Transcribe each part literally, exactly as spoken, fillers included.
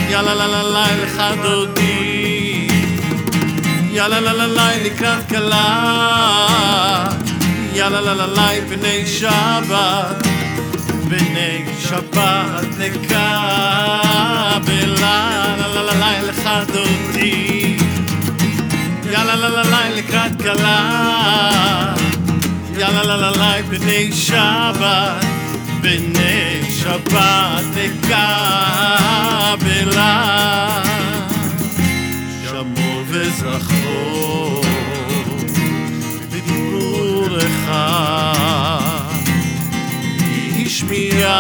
יאללה לה לה לה לך דודי, יאללה לה לה לה לקראת כלה, יאללה לה לה לה בני שבת, בני שבת לקבל, לה לה לה לה לך דודי, יאללה לה לה לה לקראת כלה, יאללה לה לה לה בני שבת, בני שבת לקבלה, שמור וזכור בדיבור אחד, השמיענו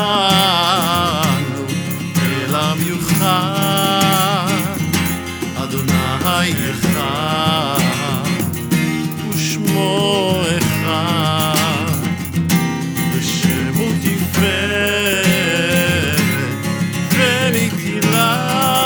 אל המיוחד, אדוני אחד ושמו אחד, ושמו תפארת ונטילה,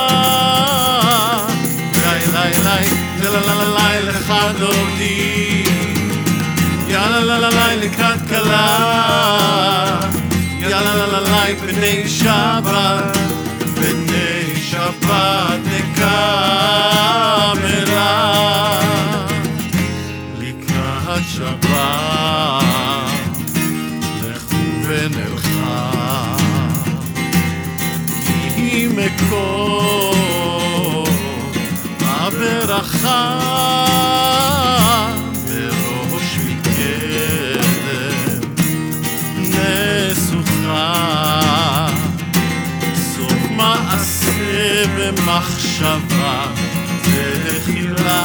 לי לי לי יאללה לה לה לה לך דודי, יאללה לה לה לה לקראת כלה, יאללה לה לה לה בני שבת, בני שבת נקבלה, לקראת שבת לכו ונלכה, כי מקור הברכה בראש מקדם נסוכה, סוף מעשה במחשבה תחילה,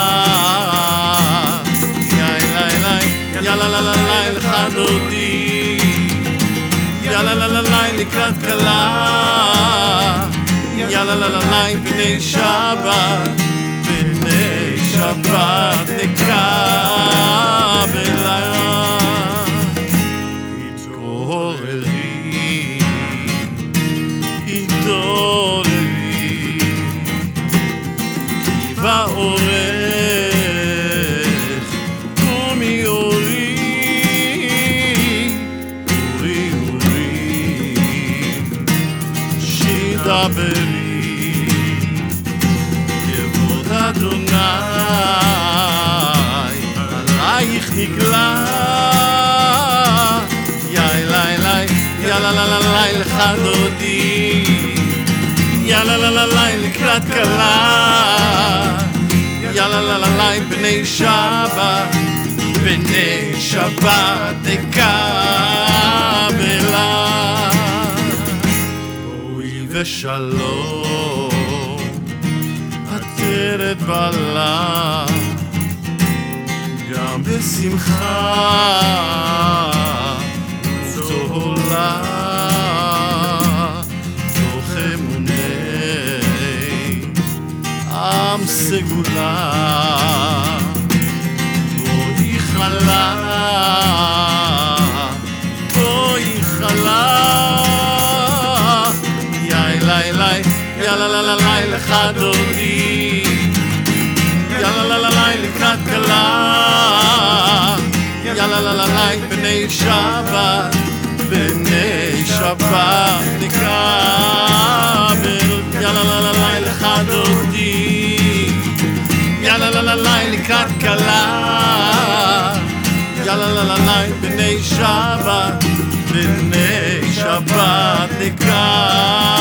יאללה לה לה לה לך דודי, יאללה לה לה לה לקראת כלה, יאללה לה לה לה בני שבת, בני שבת נקבלה, התעוררי, התעוררי, כי בעורך קומי אורי, אורי אורי, שידברי, כבוד אדוני עלייך נגלה, יאללה לי יאללה לה לה לה לך דודי, יאללה לה לה לה לקראת כלה, יאללה לה לה לה בני שבת, בני שבת נקבלה, אוי ושלום עטרת בעלה, גם בשמחה צהולה, תוך אמוני עם סגולה, בואי חלה, בואי חלה, יאללה לה יאללה לה לה לה לך דודי, יאללה לה לה לה לקראת כלה, יאללה לה לה לה בני שבת, בני שבת נקבל, יאללה לה לה לה לך דודי, יאללה לה לה לה לקראת כלה, יאללה לה לה לה בני שבת, בני שבת נקבל.